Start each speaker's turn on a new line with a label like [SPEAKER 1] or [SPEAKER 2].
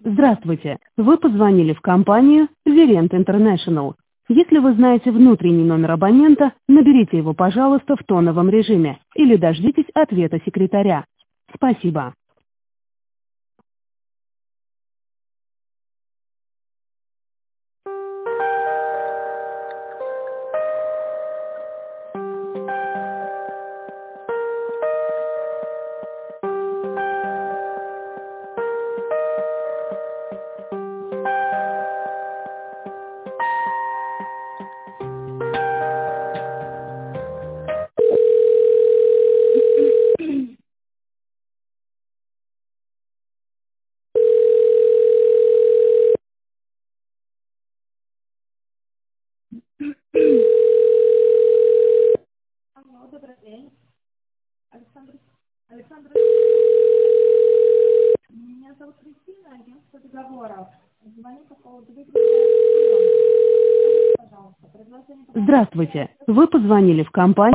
[SPEAKER 1] Здравствуйте. Вы позвонили в компанию Verent International. Если вы знаете внутренний номер абонента, наберите его, пожалуйста, в тоновом режиме или дождитесь ответа секретаря. Спасибо.
[SPEAKER 2] Алло, добрый день. Александр, Александр, меня зовут Кристина, агентство договоров. Звоню по поводу выгрузки аукциона. Скажите, пожалуйста, предложение по поводу...
[SPEAKER 1] Здравствуйте. Вы позвонили в компанию